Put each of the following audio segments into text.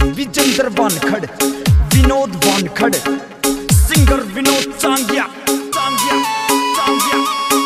Vijendra Wankhad, Vinod Wankhad, singer Vinod Changiya, Changiya, Changiya.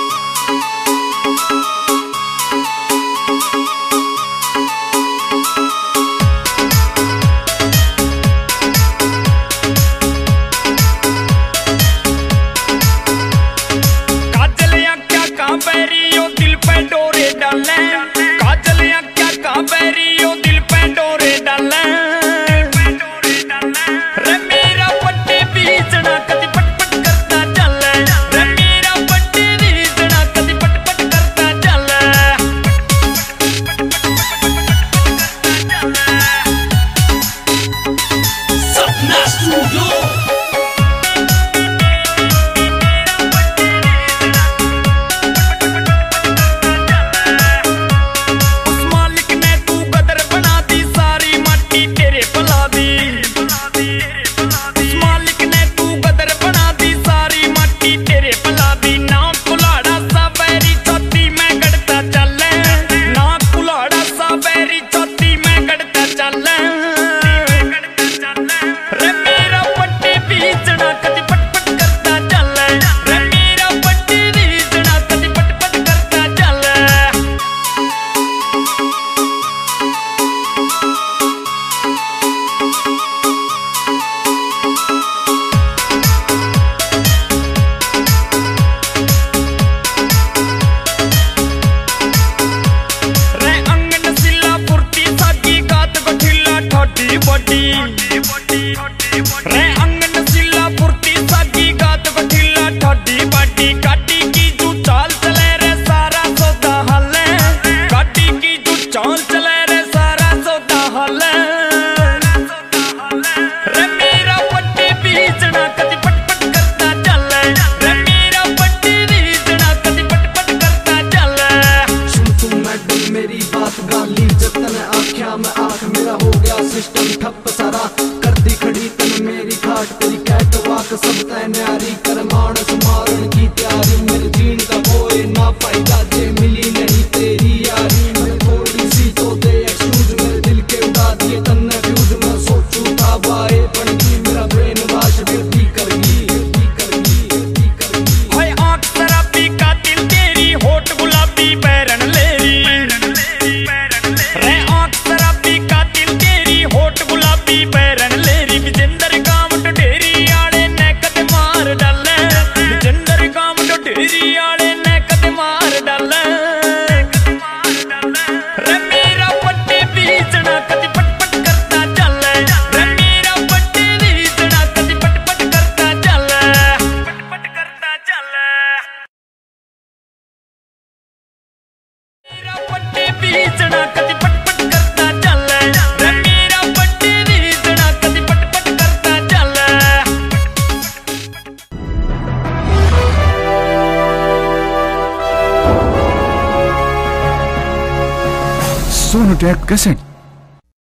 तेरी cat वाक सब तय न्यारी कर मानस मारण की तैयारी मेरे जीन का कोई ना फायदा जे मिली नहीं तेरी यारी मैं थोड़ी सी तो दे एक्सक्यूज मेरे दिल के उड़ा दिए तन्ने फ्यूज मैं सोचू था बाए पड़गी मेरा ब्रेन वाश भी करगी हाय आंख शराबी कातिल तेरी होठ गुलाबी बैरन लेरी रे आंख शराबी कातिल तेरी होठ गुलाबी बैरन लेरी विजेंद्र Sonotek Cassette.